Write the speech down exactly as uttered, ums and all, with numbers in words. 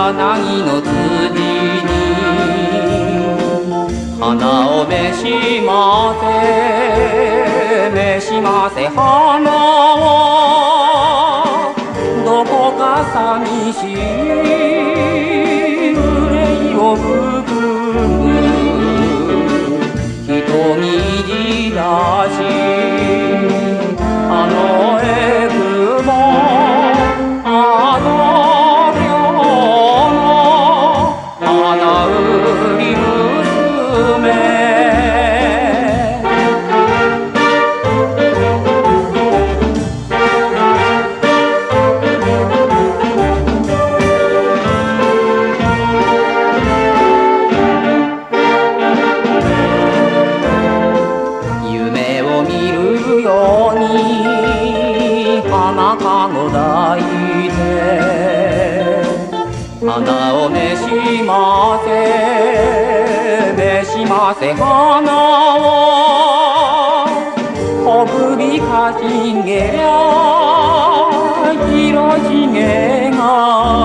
柳の辻に花を召しませ召しませ花はどこか寂しい憂いを含む一握りだしあのエクボあの今日の花売り娘夢を見るように花かご抱いて花を召しませ召しませ花を小首かしげりゃ広しげ